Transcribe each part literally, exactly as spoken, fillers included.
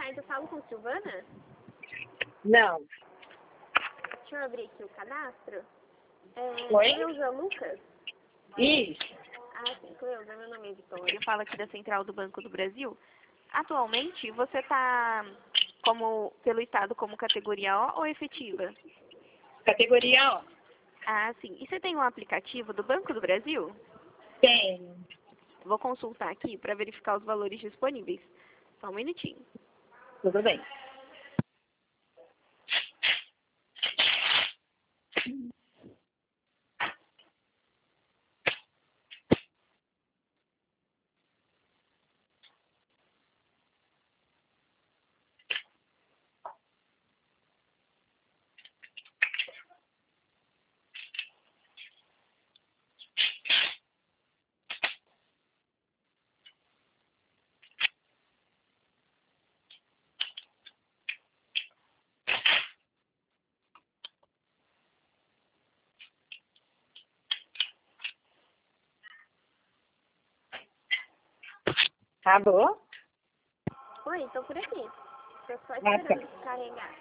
tarde, eu falo com Silvana? Não. Deixa eu abrir aqui o cadastro. É, Oi? Cleusa Lucas? Isso. Ah, sim, Cleusa, meu nome é Vitória. Eu falo aqui da Central do Banco do Brasil. Atualmente, você está como, pelo Estado como categoria O ou efetiva? Categoria O. Ah, sim. E você tem um aplicativo do Banco do Brasil? Tenho. Vou consultar aqui para verificar os valores disponíveis. Só um minutinho. Tudo bem. Acabou? Oi, estou por aqui. Estou só Ah, tá. esperando carregar.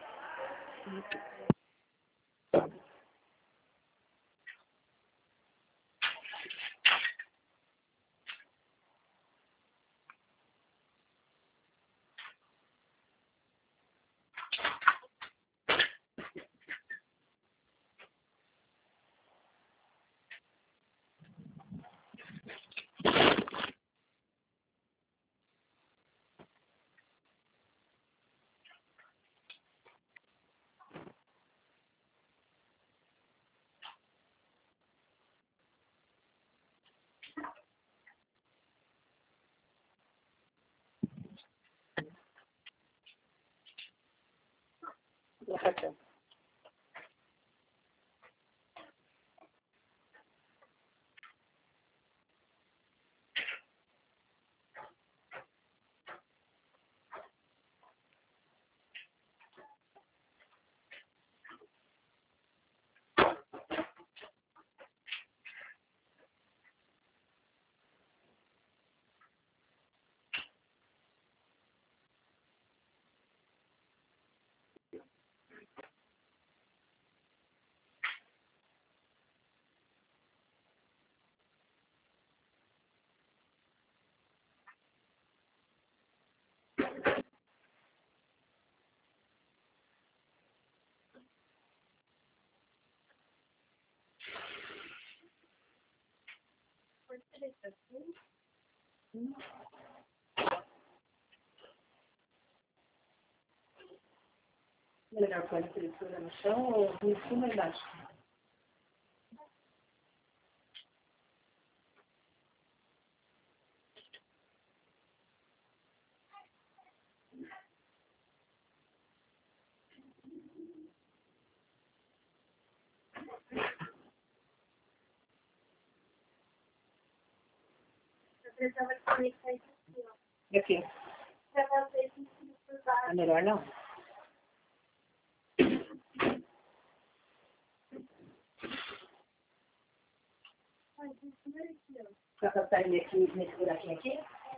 Melhor pôr a pressura no chão ou em cima e embaixo? E aqui? É melhor não? Dá pra sair aqui, nesse buraquinho aqui?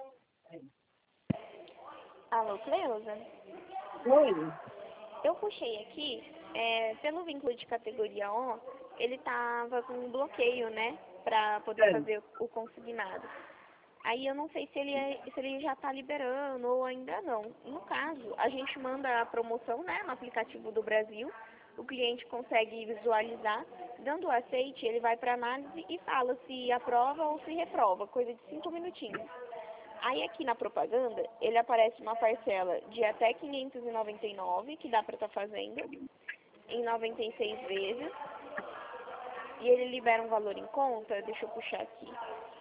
Alô, Cleusa? Oi. Eu puxei aqui, é, pelo vínculo de categoria O, ele tava com um bloqueio, né? Para poder É. fazer o consignado. Aí eu não sei se ele, é- se ele já está liberando ou ainda não. No caso, a gente manda a promoção, né, no aplicativo do Brasil. O cliente consegue visualizar. Dando o aceite, ele vai para análise e fala se aprova ou se reprova, coisa de cinco minutinhos. Aí aqui na propaganda, ele aparece uma parcela de até quinhentos e noventa e nove, que dá para estar fazendo, em noventa e seis vezes. E ele libera um valor em conta, deixa eu puxar aqui.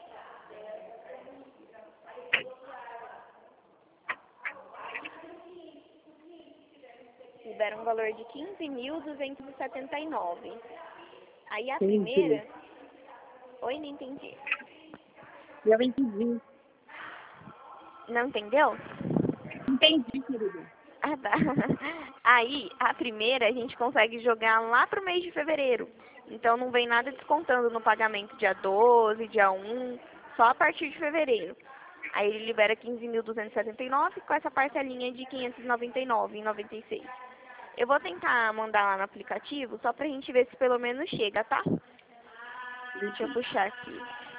Libera um valor de quinze mil duzentos e setenta e nove. Aí a Entendi. primeira... Oi, não entendi. Eu entendi. Não entendeu? Entendi, querido. Ah, tá. Aí, a primeira a gente consegue jogar lá pro mês de fevereiro. Então não vem nada descontando no pagamento dia doze, dia um, só a partir de fevereiro. Aí ele libera quinze mil duzentos e setenta e nove com essa parcelinha de quinhentos e noventa e nove reais e noventa e seis centavos. Eu vou tentar mandar lá no aplicativo, só pra gente ver se pelo menos chega, tá? Deixa eu puxar aqui.